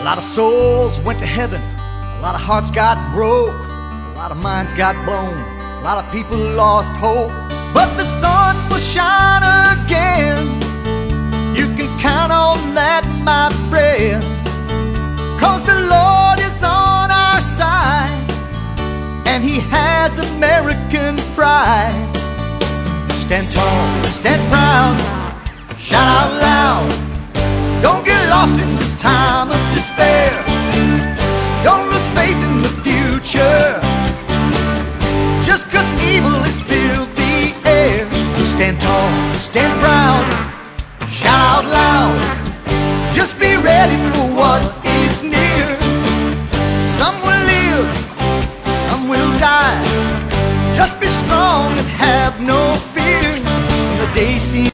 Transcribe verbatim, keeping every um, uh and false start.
A lot of souls went to heaven, a lot of hearts got broke, a lot of minds got blown, a lot of people lost hope. But the sun will shine again, you can count on that, my friend, 'cause the Lord is on our side, and He has American pride. Stand tall, stand proud, shout out loud. Don't get lost in this time of despair. Don't lose faith in the future, just 'cause evil has filled the air. Stand tall, stand proud, shout out loud. Just be ready for what is near. Some will live, some will die. Just be strong and have no fear.